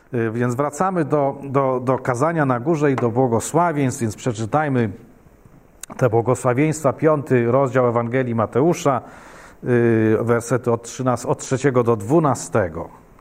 Więc wracamy do kazania na górze i do błogosławieństw, więc przeczytajmy te błogosławieństwa, 5 rozdział Ewangelii Mateusza, wersety od 3 do 12.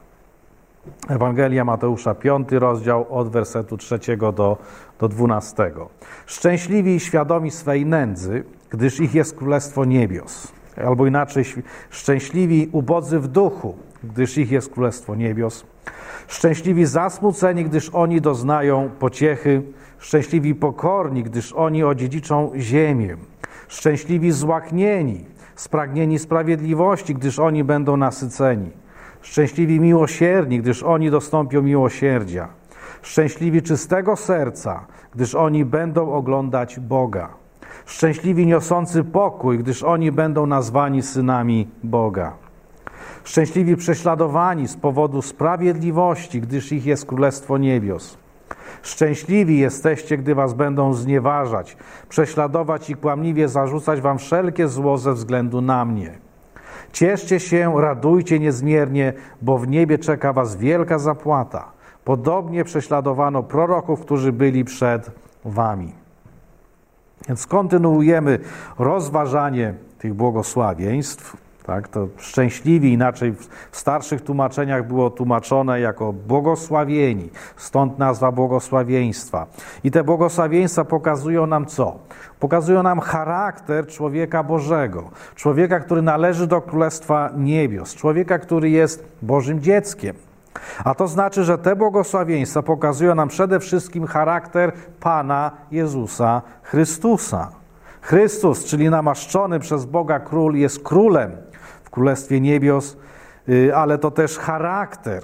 Ewangelia Mateusza, 5 rozdział, od wersetu 3 do 12. Szczęśliwi i świadomi swej nędzy, gdyż ich jest Królestwo Niebios. Albo inaczej, szczęśliwi ubodzy w duchu, gdyż ich jest Królestwo Niebios. Szczęśliwi zasmuceni, gdyż oni doznają pociechy. Szczęśliwi pokorni, gdyż oni odziedziczą ziemię. Szczęśliwi złaknieni, spragnieni sprawiedliwości, gdyż oni będą nasyceni. Szczęśliwi miłosierni, gdyż oni dostąpią miłosierdzia. Szczęśliwi czystego serca, gdyż oni będą oglądać Boga. Szczęśliwi niosący pokój, gdyż oni będą nazwani synami Boga. Szczęśliwi prześladowani z powodu sprawiedliwości, gdyż ich jest Królestwo Niebios. Szczęśliwi jesteście, gdy was będą znieważać, prześladować i kłamliwie zarzucać wam wszelkie zło ze względu na mnie. Cieszcie się, radujcie niezmiernie, bo w niebie czeka was wielka zapłata. Podobnie prześladowano proroków, którzy byli przed wami. Więc kontynuujemy rozważanie tych błogosławieństw. Tak, to szczęśliwi, inaczej w starszych tłumaczeniach było tłumaczone jako błogosławieni, stąd nazwa błogosławieństwa. I te błogosławieństwa pokazują nam co? Pokazują nam charakter człowieka Bożego, człowieka, który należy do Królestwa Niebios, człowieka, który jest Bożym dzieckiem. A to znaczy, że te błogosławieństwa pokazują nam przede wszystkim charakter Pana Jezusa Chrystusa. Chrystus, czyli namaszczony przez Boga Król, jest królem w Królestwie Niebios, ale to też charakter.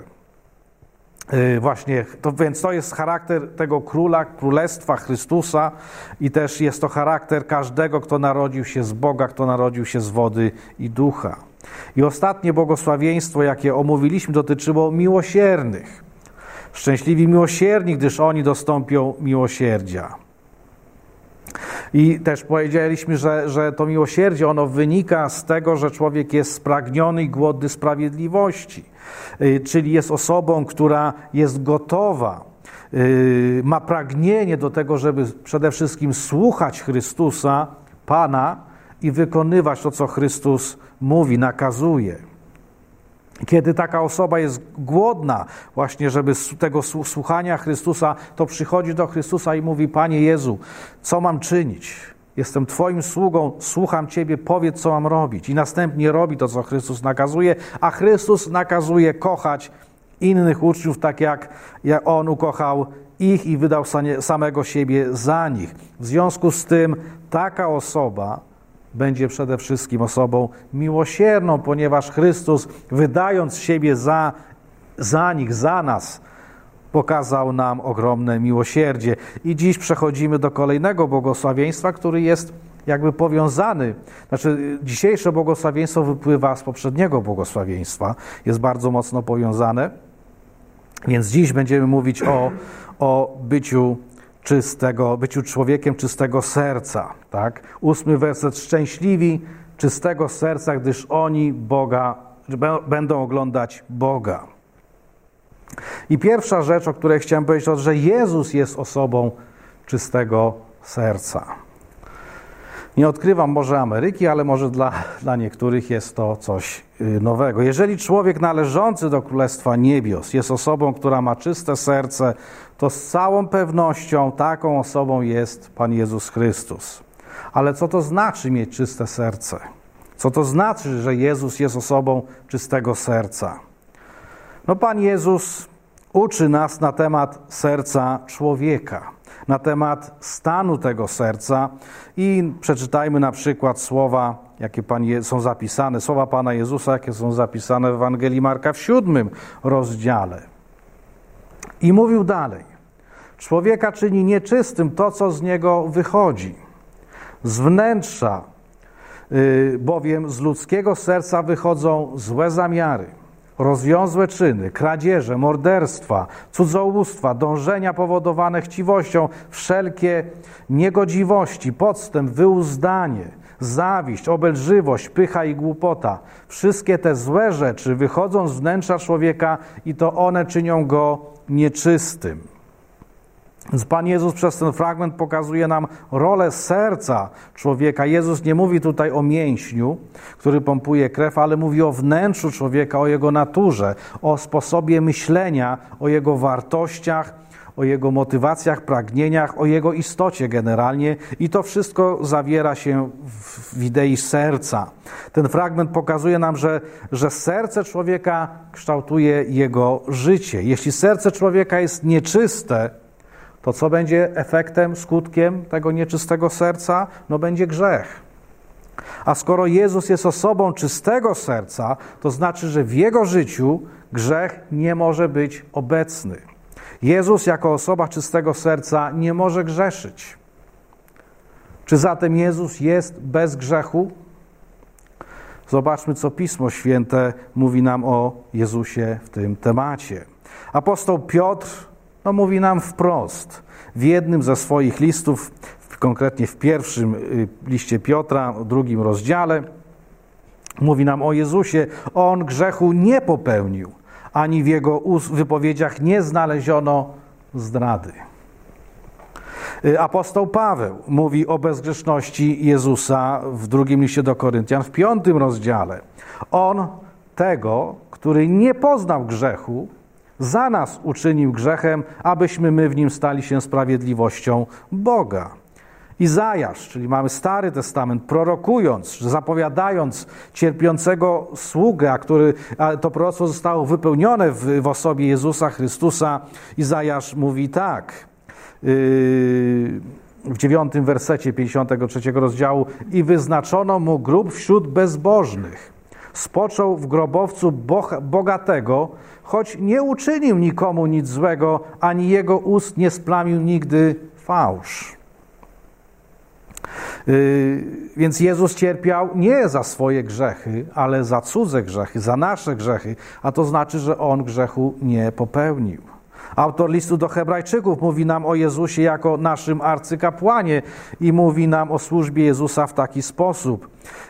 Właśnie, więc to jest charakter tego króla, królestwa Chrystusa i też jest to charakter każdego, kto narodził się z Boga, kto narodził się z wody i ducha. I ostatnie błogosławieństwo, jakie omówiliśmy, dotyczyło miłosiernych. Szczęśliwi miłosierni, gdyż oni dostąpią miłosierdzia. I też powiedzieliśmy, że to miłosierdzie, ono wynika z tego, że człowiek jest spragniony i głodny sprawiedliwości. Czyli jest osobą, która jest gotowa, ma pragnienie do tego, żeby przede wszystkim słuchać Chrystusa, Pana i wykonywać to, co Chrystus mówi, nakazuje. Kiedy taka osoba jest głodna właśnie, żeby z tego słuchania Chrystusa, to przychodzi do Chrystusa i mówi: Panie Jezu, co mam czynić? Jestem Twoim sługą, słucham Ciebie, powiedz, co mam robić. I następnie robi to, co Chrystus nakazuje, a Chrystus nakazuje kochać innych uczniów, tak jak On ukochał ich i wydał samego siebie za nich. W związku z tym taka osoba będzie przede wszystkim osobą miłosierną, ponieważ Chrystus, wydając siebie za nich, za nas, pokazał nam ogromne miłosierdzie. I dziś przechodzimy do kolejnego błogosławieństwa, który jest jakby powiązany. Znaczy, dzisiejsze błogosławieństwo wypływa z poprzedniego błogosławieństwa, jest bardzo mocno powiązane. Więc dziś będziemy mówić o byciu człowiekiem czystego serca. Tak? 8 werset. Szczęśliwi czystego serca, gdyż oni będą oglądać Boga. I pierwsza rzecz, o której chciałem powiedzieć, to, że Jezus jest osobą czystego serca. Nie odkrywam może Ameryki, ale może dla niektórych jest to coś nowego. Jeżeli człowiek należący do Królestwa Niebios jest osobą, która ma czyste serce, to z całą pewnością taką osobą jest Pan Jezus Chrystus. Ale co to znaczy mieć czyste serce? Co to znaczy, że Jezus jest osobą czystego serca? No, Pan Jezus uczy nas na temat serca człowieka, na temat stanu tego serca i przeczytajmy na przykład słowa, jakie są zapisane, słowa Pana Jezusa, jakie są zapisane w Ewangelii Marka w 7 rozdziale. I mówił dalej: człowieka czyni nieczystym to, co z niego wychodzi. Z wnętrza bowiem z ludzkiego serca wychodzą złe zamiary, rozwiązłe czyny, kradzieże, morderstwa, cudzołóstwa, dążenia powodowane chciwością, wszelkie niegodziwości, podstęp, wyuzdanie, zawiść, obelżywość, pycha i głupota. Wszystkie te złe rzeczy wychodzą z wnętrza człowieka i to one czynią go nieczystym. Więc Pan Jezus przez ten fragment pokazuje nam rolę serca człowieka. Jezus nie mówi tutaj o mięśniu, który pompuje krew, ale mówi o wnętrzu człowieka, o jego naturze, o sposobie myślenia, o jego wartościach, o jego motywacjach, pragnieniach, o jego istocie generalnie i to wszystko zawiera się w idei serca. Ten fragment pokazuje nam, że serce człowieka kształtuje jego życie. Jeśli serce człowieka jest nieczyste, to co będzie efektem, skutkiem tego nieczystego serca? No będzie grzech. A skoro Jezus jest osobą czystego serca, to znaczy, że w Jego życiu grzech nie może być obecny. Jezus jako osoba czystego serca nie może grzeszyć. Czy zatem Jezus jest bez grzechu? Zobaczmy, co Pismo Święte mówi nam o Jezusie w tym temacie. Apostoł Piotr mówi nam wprost w jednym ze swoich listów, konkretnie w pierwszym liście Piotra, w 2 rozdziale, mówi nam o Jezusie. On grzechu nie popełnił, ani w Jego wypowiedziach nie znaleziono zdrady. Apostoł Paweł mówi o bezgrzeszności Jezusa w 2 liście do Koryntian, w 5 rozdziale. On tego, który nie poznał grzechu, za nas uczynił grzechem, abyśmy my w nim stali się sprawiedliwością Boga. Izajasz, czyli mamy Stary Testament, prorokując, zapowiadając cierpiącego sługę, a to proroctwo zostało wypełnione w osobie Jezusa Chrystusa, Izajasz mówi tak, w 9 wersecie 53 rozdziału: i wyznaczono mu grób wśród bezbożnych. Spoczął w grobowcu bogatego, choć nie uczynił nikomu nic złego, ani jego ust nie splamił nigdy fałsz. Więc Jezus cierpiał nie za swoje grzechy, ale za cudze grzechy, za nasze grzechy, a to znaczy, że On grzechu nie popełnił. Autor listu do Hebrajczyków mówi nam o Jezusie jako naszym arcykapłanie i mówi nam o służbie Jezusa w taki sposób.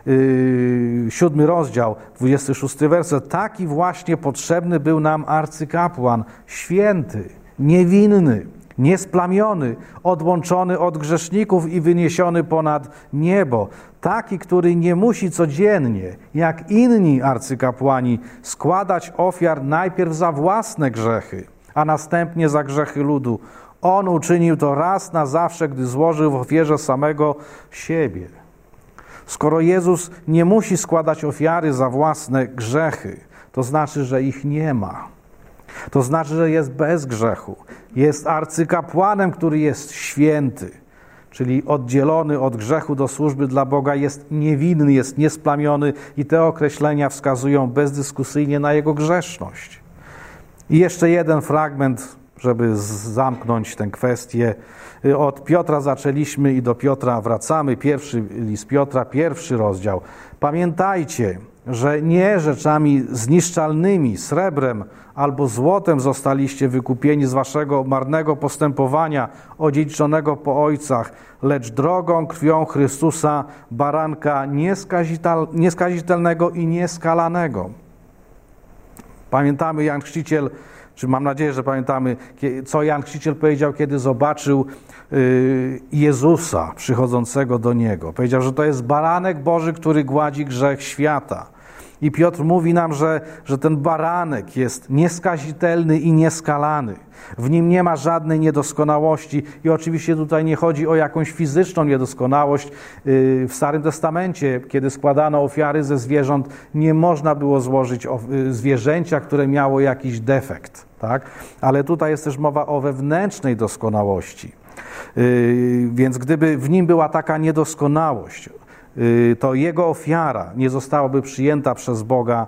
7 rozdział, 26 werset. Taki właśnie potrzebny był nam arcykapłan, święty, niewinny, niesplamiony, odłączony od grzeszników i wyniesiony ponad niebo. Taki, który nie musi codziennie, jak inni arcykapłani, składać ofiar najpierw za własne grzechy, a następnie za grzechy ludu. On uczynił to raz na zawsze, gdy złożył w ofierze samego siebie. Skoro Jezus nie musi składać ofiary za własne grzechy, to znaczy, że ich nie ma. To znaczy, że jest bez grzechu. Jest arcykapłanem, który jest święty, czyli oddzielony od grzechu do służby dla Boga, jest niewinny, jest niesplamiony i te określenia wskazują bezdyskusyjnie na jego grzeszność. I jeszcze jeden fragment, żeby zamknąć tę kwestię. Od Piotra zaczęliśmy i do Piotra wracamy. Pierwszy list Piotra, 1 rozdział. Pamiętajcie, że nie rzeczami zniszczalnymi, srebrem albo złotem zostaliście wykupieni z waszego marnego postępowania odziedziczonego po ojcach, lecz drogą krwią Chrystusa, baranka nieskazitelnego i nieskalanego. Pamiętamy, Jan Chrzciciel, czy mam nadzieję, że pamiętamy, co Jan Chrzciciel powiedział, kiedy zobaczył Jezusa przychodzącego do Niego. Powiedział, że to jest baranek Boży, który gładzi grzech świata. I Piotr mówi nam, że ten baranek jest nieskazitelny i nieskalany. W nim nie ma żadnej niedoskonałości i oczywiście tutaj nie chodzi o jakąś fizyczną niedoskonałość. W Starym Testamencie, kiedy składano ofiary ze zwierząt, nie można było złożyć zwierzęcia, które miało jakiś defekt, tak? Ale tutaj jest też mowa o wewnętrznej doskonałości. Więc gdyby w nim była taka niedoskonałość, to jego ofiara nie zostałaby przyjęta przez Boga,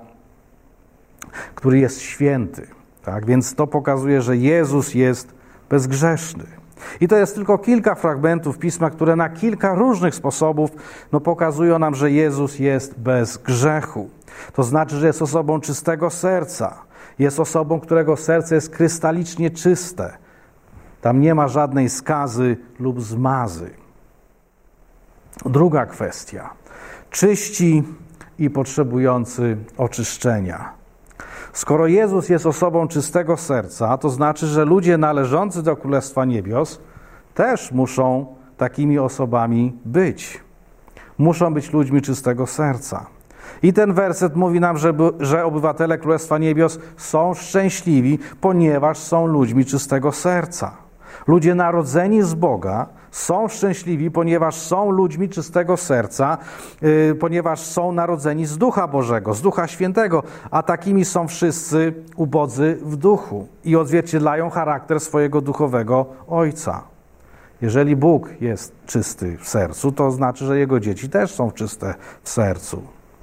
który jest święty. Tak? Więc to pokazuje, że Jezus jest bezgrzeszny. I to jest tylko kilka fragmentów Pisma, które na kilka różnych sposobów pokazują nam, że Jezus jest bez grzechu. To znaczy, że jest osobą czystego serca. Jest osobą, którego serce jest krystalicznie czyste. Tam nie ma żadnej skazy lub zmazy. Druga kwestia. czyści i potrzebujący oczyszczenia. Skoro Jezus jest osobą czystego serca, to znaczy, że ludzie należący do Królestwa Niebios też muszą takimi osobami być. Muszą być ludźmi czystego serca. I ten werset mówi nam, że obywatele Królestwa Niebios są szczęśliwi, ponieważ są ludźmi czystego serca. Ludzie narodzeni z Boga są szczęśliwi, ponieważ są ludźmi czystego serca, ponieważ są narodzeni z Ducha Bożego, z Ducha Świętego, a takimi są wszyscy ubodzy w duchu i odzwierciedlają charakter swojego duchowego Ojca. Jeżeli Bóg jest czysty w sercu, to znaczy, że Jego dzieci też są czyste w sercu.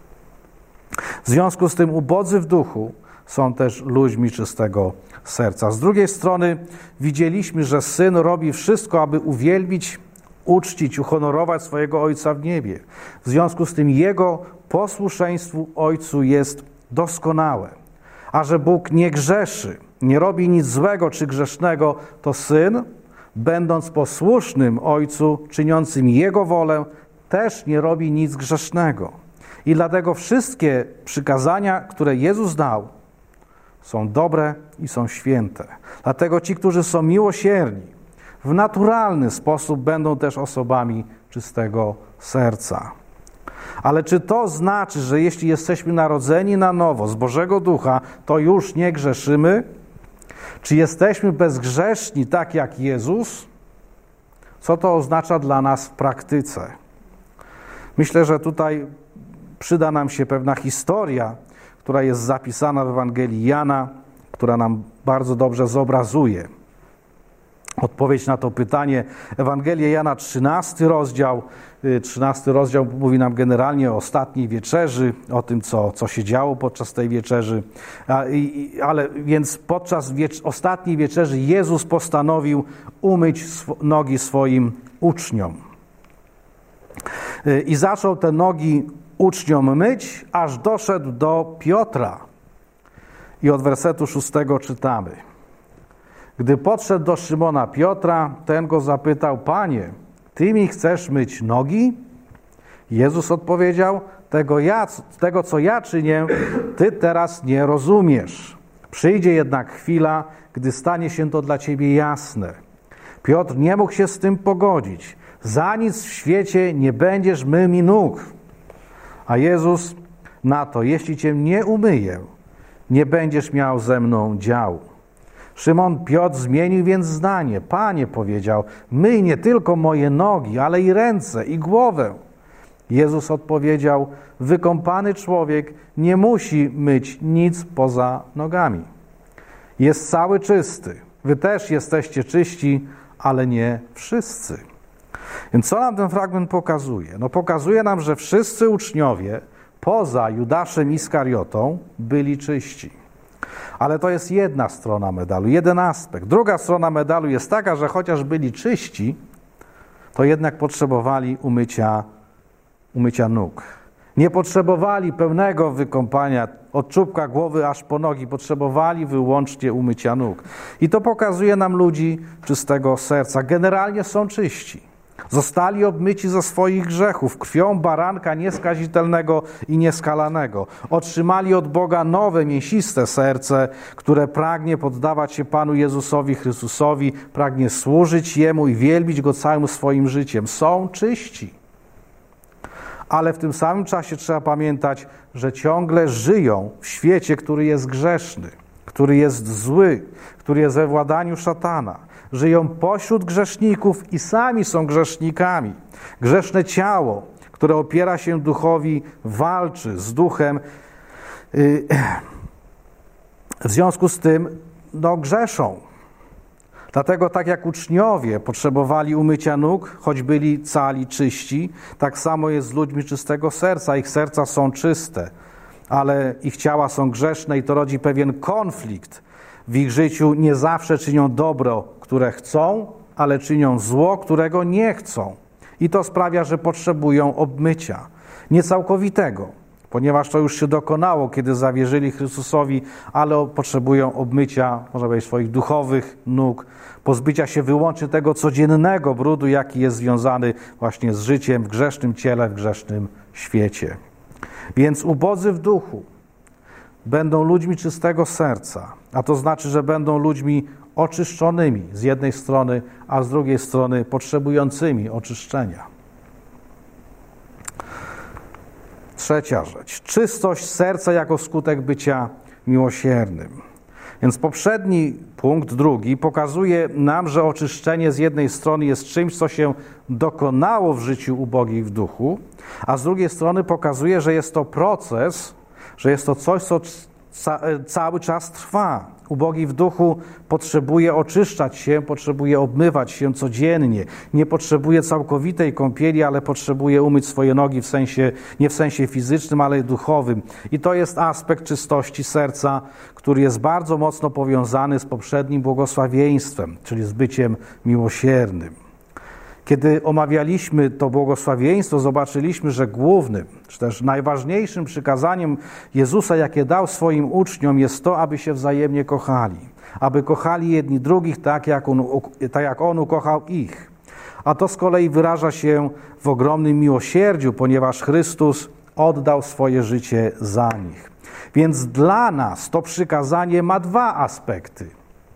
W związku z tym ubodzy w duchu są też ludźmi czystego serca. Z drugiej strony widzieliśmy, że Syn robi wszystko, aby uwielbić, uczcić, uhonorować swojego Ojca w niebie. W związku z tym Jego posłuszeństwu Ojcu jest doskonałe. A że Bóg nie grzeszy, nie robi nic złego czy grzesznego, to Syn, będąc posłusznym Ojcu, czyniącym Jego wolę, też nie robi nic grzesznego. I dlatego wszystkie przykazania, które Jezus dał, są dobre i są święte. Dlatego ci, którzy są miłosierni, w naturalny sposób będą też osobami czystego serca. Ale czy to znaczy, że jeśli jesteśmy narodzeni na nowo z Bożego Ducha, to już nie grzeszymy? Czy jesteśmy bezgrzeszni tak jak Jezus? Co to oznacza dla nas w praktyce? Myślę, że tutaj przyda nam się pewna historia, która jest zapisana w Ewangelii Jana, która nam bardzo dobrze zobrazuje odpowiedź na to pytanie. Ewangelia Jana, 13 rozdział. 13 rozdział mówi nam generalnie o ostatniej wieczerzy, o tym, co się działo podczas tej wieczerzy. Więc podczas ostatniej wieczerzy Jezus postanowił umyć nogi swoim uczniom. I zaczął te nogi uczniom myć, aż doszedł do Piotra. I od wersetu 6 czytamy. Gdy podszedł do Szymona Piotra, ten go zapytał: Panie, Ty mi chcesz myć nogi? Jezus odpowiedział: Tego, co ja czynię, Ty teraz nie rozumiesz. Przyjdzie jednak chwila, gdy stanie się to dla Ciebie jasne. Piotr nie mógł się z tym pogodzić. Za nic w świecie nie będziesz mył mi nóg. A Jezus na to: jeśli Cię nie umyję, nie będziesz miał ze mną działu. Szymon Piotr zmienił więc zdanie. Panie, powiedział, myj nie tylko moje nogi, ale i ręce i głowę. Jezus odpowiedział: wykąpany człowiek nie musi myć nic poza nogami. Jest cały czysty. Wy też jesteście czyści, ale nie wszyscy. Więc co nam ten fragment pokazuje? No pokazuje nam, że wszyscy uczniowie poza Judaszem Iskariotą byli czyści. Ale to jest jedna strona medalu, jeden aspekt. Druga strona medalu jest taka, że chociaż byli czyści, to jednak potrzebowali umycia nóg. Nie potrzebowali pełnego wykąpania od czubka głowy aż po nogi, potrzebowali wyłącznie umycia nóg. I to pokazuje nam ludzi czystego serca. Generalnie są czyści. Zostali obmyci ze swoich grzechów krwią baranka nieskazitelnego i nieskalanego. Otrzymali od Boga nowe, mięsiste serce, które pragnie poddawać się Panu Jezusowi Chrystusowi, pragnie służyć Jemu i wielbić Go całym swoim życiem. Są czyści. Ale w tym samym czasie trzeba pamiętać, że ciągle żyją w świecie, który jest grzeszny, który jest zły, który jest we władaniu szatana. Żyją pośród grzeszników i sami są grzesznikami. Grzeszne ciało, które opiera się duchowi, walczy z duchem. W związku z tym grzeszą. Dlatego tak jak uczniowie potrzebowali umycia nóg, choć byli cali czyści, tak samo jest z ludźmi czystego serca. Ich serca są czyste, ale ich ciała są grzeszne i to rodzi pewien konflikt. W ich życiu nie zawsze czynią dobro, które chcą, ale czynią zło, którego nie chcą. I to sprawia, że potrzebują obmycia. Nie całkowitego, ponieważ to już się dokonało, kiedy zawierzyli Chrystusowi, ale potrzebują obmycia, można powiedzieć, swoich duchowych nóg, pozbycia się wyłącznie tego codziennego brudu, jaki jest związany właśnie z życiem w grzesznym ciele, w grzesznym świecie. Więc ubodzy w duchu będą ludźmi czystego serca, a to znaczy, że będą ludźmi oczyszczonymi z jednej strony, a z drugiej strony potrzebującymi oczyszczenia. Trzecia rzecz. Czystość serca jako skutek bycia miłosiernym. Więc poprzedni punkt, drugi, pokazuje nam, że oczyszczenie z jednej strony jest czymś, co się dokonało w życiu ubogich w duchu, a z drugiej strony pokazuje, że jest to proces, że jest to coś, co cały czas trwa. Ubogi w duchu potrzebuje oczyszczać się, potrzebuje obmywać się codziennie. Nie potrzebuje całkowitej kąpieli, ale potrzebuje umyć swoje nogi nie w sensie fizycznym, ale duchowym. I to jest aspekt czystości serca, który jest bardzo mocno powiązany z poprzednim błogosławieństwem, czyli z byciem miłosiernym. Kiedy omawialiśmy to błogosławieństwo, zobaczyliśmy, że głównym, czy też najważniejszym przykazaniem Jezusa, jakie dał swoim uczniom, jest to, aby się wzajemnie kochali. Aby kochali jedni drugich tak, jak On ukochał ich. A to z kolei wyraża się w ogromnym miłosierdziu, ponieważ Chrystus oddał swoje życie za nich. Więc dla nas to przykazanie ma dwa aspekty.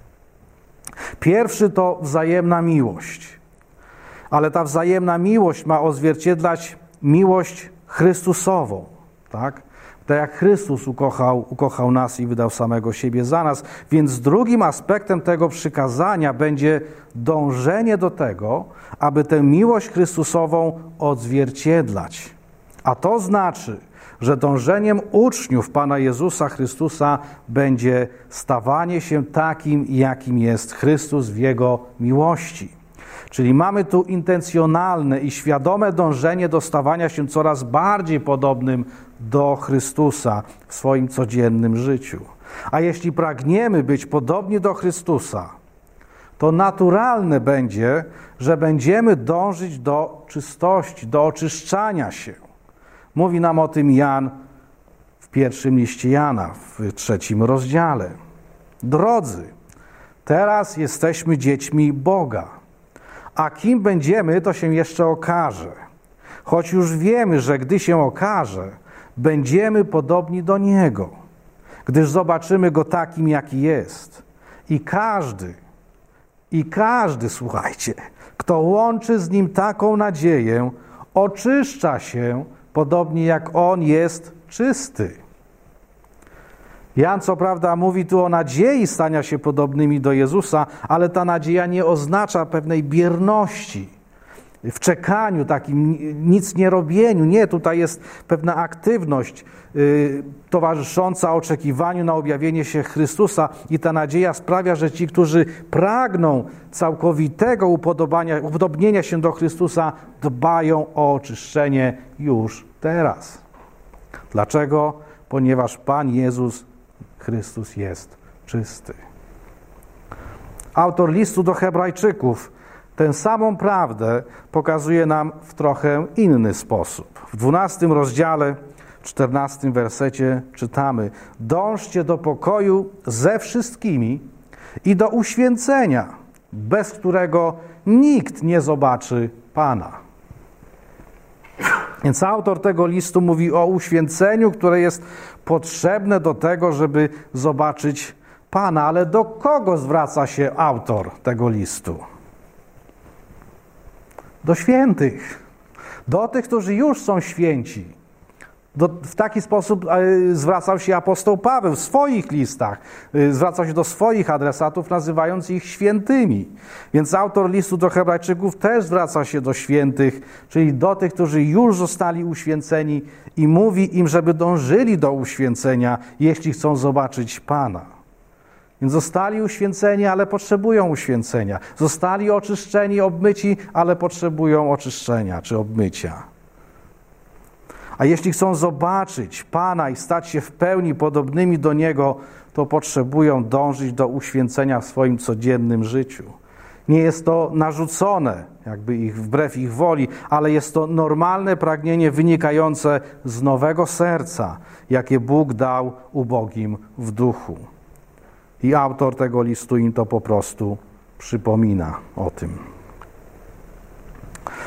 Pierwszy to wzajemna miłość. Ale ta wzajemna miłość ma odzwierciedlać miłość Chrystusową, tak? Tak jak Chrystus ukochał nas i wydał samego siebie za nas. Więc drugim aspektem tego przykazania będzie dążenie do tego, aby tę miłość Chrystusową odzwierciedlać. A to znaczy, że dążeniem uczniów Pana Jezusa Chrystusa będzie stawanie się takim, jakim jest Chrystus w Jego miłości. Czyli mamy tu intencjonalne i świadome dążenie do stawania się coraz bardziej podobnym do Chrystusa w swoim codziennym życiu. A jeśli pragniemy być podobni do Chrystusa, to naturalne będzie, że będziemy dążyć do czystości, do oczyszczania się. Mówi nam o tym Jan w pierwszym liście Jana, w 3 rozdziale. Drodzy, teraz jesteśmy dziećmi Boga. A kim będziemy, to się jeszcze okaże. Choć już wiemy, że gdy się okaże, będziemy podobni do Niego, gdyż zobaczymy Go takim, jaki jest. I każdy, słuchajcie, kto łączy z Nim taką nadzieję, oczyszcza się, podobnie jak On jest czysty. Jan co prawda mówi tu o nadziei stania się podobnymi do Jezusa, ale ta nadzieja nie oznacza pewnej bierności, w czekaniu, takim nic nie robieniu. Nie, tutaj jest pewna aktywność towarzysząca oczekiwaniu na objawienie się Chrystusa i ta nadzieja sprawia, że ci, którzy pragną całkowitego upodobnienia się do Chrystusa, dbają o oczyszczenie już teraz. Dlaczego? Ponieważ Pan Jezus Chrystus jest czysty. Autor listu do Hebrajczyków tę samą prawdę pokazuje nam w trochę inny sposób. W 12 rozdziale, 14 wersecie czytamy: dążcie do pokoju ze wszystkimi i do uświęcenia, bez którego nikt nie zobaczy Pana. Więc autor tego listu mówi o uświęceniu, które jest potrzebne do tego, żeby zobaczyć Pana. Ale do kogo zwraca się autor tego listu? Do świętych. Do tych, którzy już są święci. W taki sposób zwracał się apostoł Paweł w swoich listach. Zwracał się do swoich adresatów, nazywając ich świętymi. Więc autor listu do Hebrajczyków też zwraca się do świętych, czyli do tych, którzy już zostali uświęceni i mówi im, żeby dążyli do uświęcenia, jeśli chcą zobaczyć Pana. Więc zostali uświęceni, ale potrzebują uświęcenia. Zostali oczyszczeni, obmyci, ale potrzebują oczyszczenia czy obmycia. A jeśli chcą zobaczyć Pana i stać się w pełni podobnymi do Niego, to potrzebują dążyć do uświęcenia w swoim codziennym życiu. Nie jest to narzucone, jakby wbrew ich woli, ale jest to normalne pragnienie wynikające z nowego serca, jakie Bóg dał ubogim w duchu. I autor tego listu im to po prostu przypomina o tym.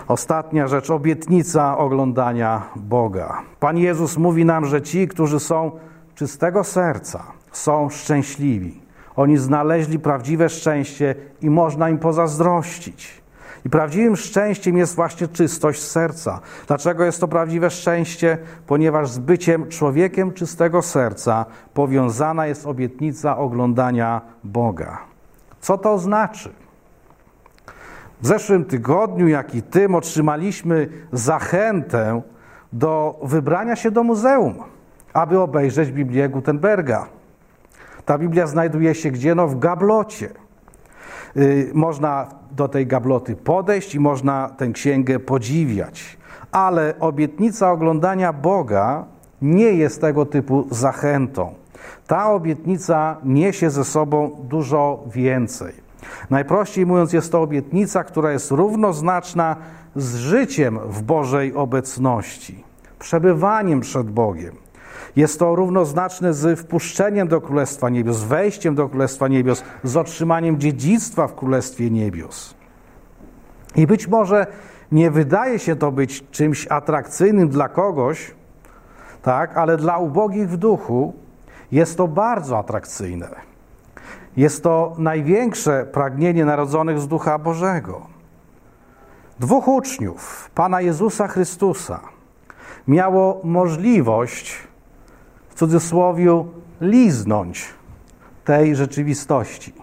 Ostatnia rzecz, obietnica oglądania Boga. Pan Jezus mówi nam, że ci, którzy są czystego serca, są szczęśliwi. Oni znaleźli prawdziwe szczęście i można im pozazdrościć. I prawdziwym szczęściem jest właśnie czystość serca. Dlaczego jest to prawdziwe szczęście? Ponieważ z byciem człowiekiem czystego serca powiązana jest obietnica oglądania Boga. Co to znaczy? W zeszłym tygodniu, jak i tym, otrzymaliśmy zachętę do wybrania się do muzeum, aby obejrzeć Biblię Gutenberga. Ta Biblia znajduje się gdzie? No w gablocie. Można do tej gabloty podejść i można tę księgę podziwiać. Ale obietnica oglądania Boga nie jest tego typu zachętą. Ta obietnica niesie ze sobą dużo więcej. Najprościej mówiąc, jest to obietnica, która jest równoznaczna z życiem w Bożej obecności, przebywaniem przed Bogiem. Jest to równoznaczne z wpuszczeniem do Królestwa Niebios, wejściem do Królestwa Niebios, z otrzymaniem dziedzictwa w Królestwie Niebios. I być może nie wydaje się to być czymś atrakcyjnym dla kogoś, tak, ale dla ubogich w duchu jest to bardzo atrakcyjne. Jest to największe pragnienie narodzonych z Ducha Bożego. 2 uczniów Pana Jezusa Chrystusa miało możliwość, w cudzysłowie, liznąć tej rzeczywistości.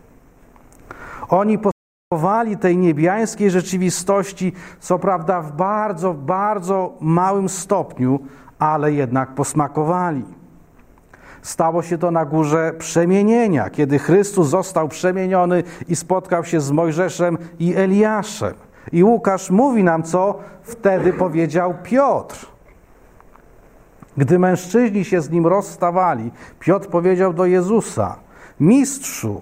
Oni posmakowali tej niebiańskiej rzeczywistości, co prawda w bardzo, bardzo małym stopniu, ale jednak posmakowali. Stało się to na górze przemienienia, kiedy Chrystus został przemieniony i spotkał się z Mojżeszem i Eliaszem. I Łukasz mówi nam, co wtedy powiedział Piotr. Gdy mężczyźni się z nim rozstawali, Piotr powiedział do Jezusa: Mistrzu,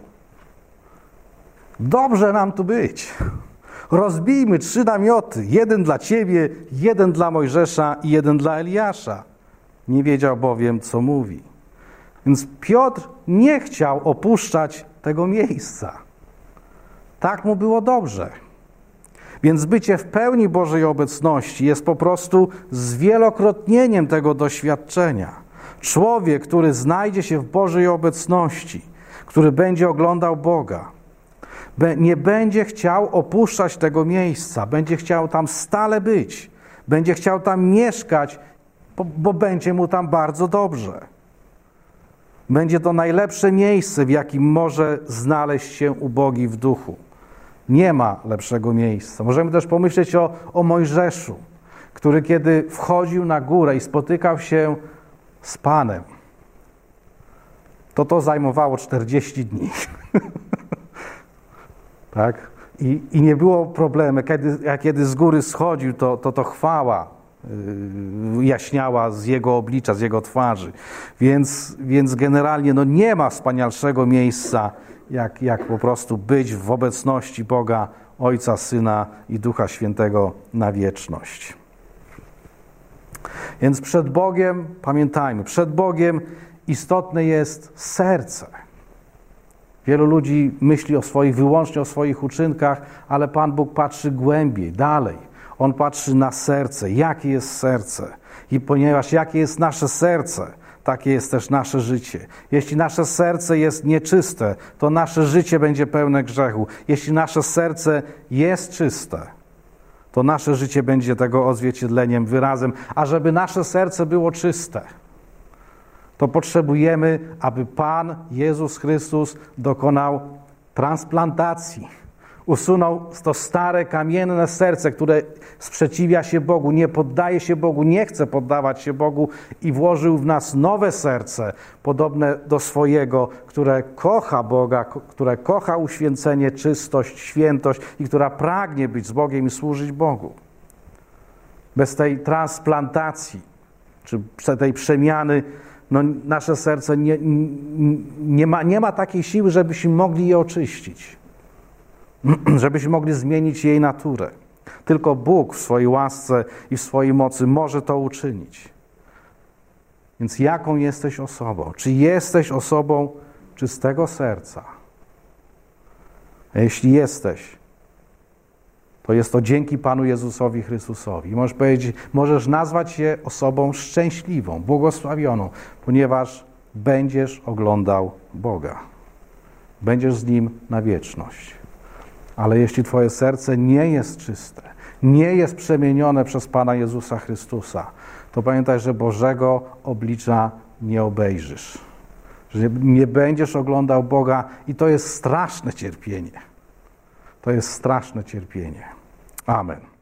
dobrze nam tu być. Rozbijmy 3 namioty, 1 dla Ciebie, 1 dla Mojżesza i 1 dla Eliasza. Nie wiedział bowiem, co mówi. Więc Piotr nie chciał opuszczać tego miejsca. Tak mu było dobrze. Więc bycie w pełni Bożej obecności jest po prostu zwielokrotnieniem tego doświadczenia. Człowiek, który znajdzie się w Bożej obecności, który będzie oglądał Boga, nie będzie chciał opuszczać tego miejsca, będzie chciał tam stale być, będzie chciał tam mieszkać, bo będzie mu tam bardzo dobrze. Będzie to najlepsze miejsce, w jakim może znaleźć się ubogi w duchu. Nie ma lepszego miejsca. Możemy też pomyśleć o Mojżeszu, który kiedy wchodził na górę i spotykał się z Panem, to zajmowało 40 dni. Tak? I nie było problemu. Kiedy z góry schodził, to chwała jaśniała z jego oblicza, z jego twarzy. Więc generalnie nie ma wspanialszego miejsca, jak po prostu być w obecności Boga, Ojca, Syna i Ducha Świętego na wieczność. Więc przed Bogiem, pamiętajmy, przed Bogiem istotne jest serce. Wielu ludzi myśli wyłącznie o swoich uczynkach, ale Pan Bóg patrzy głębiej, dalej. On patrzy na serce. Jakie jest serce? I ponieważ jakie jest nasze serce, takie jest też nasze życie. Jeśli nasze serce jest nieczyste, to nasze życie będzie pełne grzechu. Jeśli nasze serce jest czyste, to nasze życie będzie tego odzwierciedleniem, wyrazem. A żeby nasze serce było czyste, to potrzebujemy, aby Pan Jezus Chrystus dokonał transplantacji. Usunął to stare, kamienne serce, które sprzeciwia się Bogu, nie poddaje się Bogu, nie chce poddawać się Bogu i włożył w nas nowe serce, podobne do swojego, które kocha Boga, które kocha uświęcenie, czystość, świętość i która pragnie być z Bogiem i służyć Bogu. Bez tej transplantacji, czy tej przemiany, nasze serce nie ma takiej siły, żebyśmy mogli je oczyścić. Żebyśmy mogli zmienić jej naturę. Tylko Bóg w swojej łasce i w swojej mocy może to uczynić. Więc jaką jesteś osobą? Czy jesteś osobą czystego serca? A jeśli jesteś, to jest to dzięki Panu Jezusowi Chrystusowi. I możesz powiedzieć, możesz nazwać się osobą szczęśliwą, błogosławioną, ponieważ będziesz oglądał Boga. Będziesz z Nim na wieczność. Ale jeśli twoje serce nie jest czyste, nie jest przemienione przez Pana Jezusa Chrystusa, to pamiętaj, że Bożego oblicza nie obejrzysz. Że nie będziesz oglądał Boga i to jest straszne cierpienie. To jest straszne cierpienie. Amen.